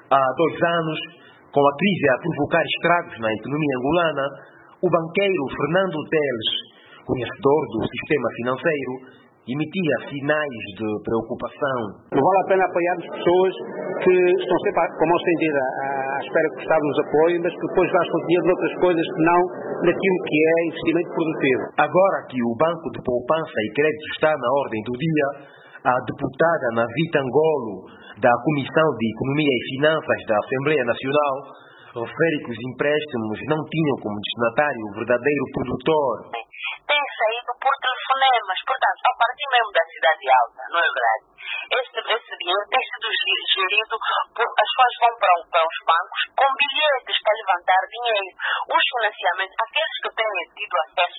Há 2 anos, com a crise a provocar estragos na economia angolana, o banqueiro Fernando Teles, conhecedor do sistema financeiro, emitia sinais de preocupação. Não vale a pena apoiarmos pessoas que estão sempre com a mão estendida à espera que o Estado nos apoie, mas que depois gastam dinheiro noutras coisas que não naquilo que é investimento produtivo. Agora que o Banco de Poupança e Crédito está na ordem do dia, a deputada Navita Ngolo, da Comissão de Economia e Finanças da Assembleia Nacional, refere que os empréstimos não tinham como destinatário o verdadeiro produtor. Tem saído por telefonemas, portanto, a partir mesmo da cidade alta, não é verdade? Esse dinheiro tem sido gerido por as pessoas vão para os bancos com bilhetes para levantar dinheiro. Os financiamentos, aqueles que têm tido acesso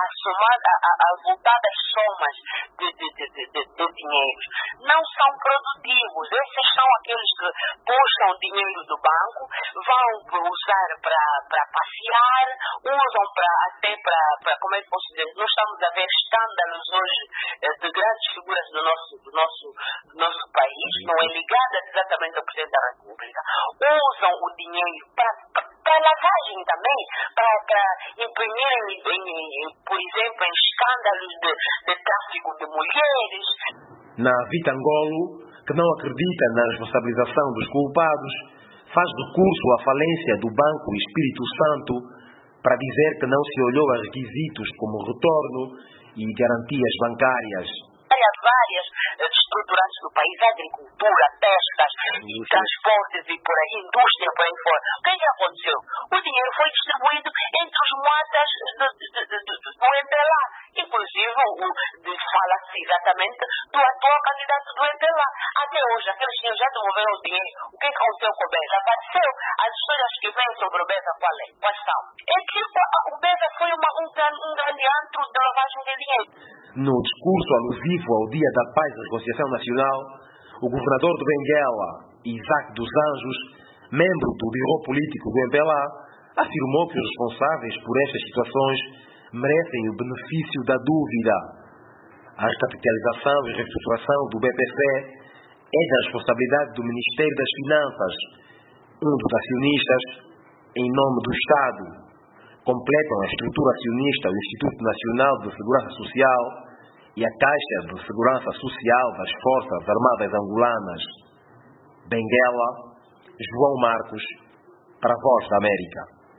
a voltadas somas de dinheiros, não são produtivos. Esses são aqueles que puxam dinheiro do banco, vão usar para passear, usam até para, como é que posso dizer, nós estamos a ver escândalos hoje de grandes figuras do nosso país, não é ligada exatamente ao Presidente da República, usam o dinheiro para lavagem também, para imprimir, por exemplo, em escândalos de tráfico de mulheres. Navita Ngolo, que não acredita na responsabilização dos culpados, faz recurso à falência do Banco Espírito Santo para dizer que não se olhou a requisitos como retorno e garantias bancárias. Várias estruturantes do país, agricultura, pescas, transportes e por aí, indústria por aí fora. O que aconteceu? O dinheiro foi distribuído entre os matas do MPLA. Inclusive, fala-se exatamente do atual candidato do MPLA. Até hoje, aqueles senhores já devolveram o dinheiro. O que aconteceu com o BESA? Apareceu. As histórias que vêm sobre o BESA, quais são? É que o BESA foi um grande antro de lavagem de dinheiro. No discurso alusivo ao Dia da Paz e Reconciliação Nacional, o governador de Benguela, Isaac dos Anjos, membro do Biro Político do MPLA, afirmou que os responsáveis por estas situações merecem o benefício da dúvida. A recapitalização e reestruturação do BPC é da responsabilidade do Ministério das Finanças, um dos acionistas, em nome do Estado. Completam a estrutura acionista o Instituto Nacional de Segurança Social e a Caixa de Segurança Social das Forças Armadas Angolanas. Benguela, João Marcos, para a Voz da América.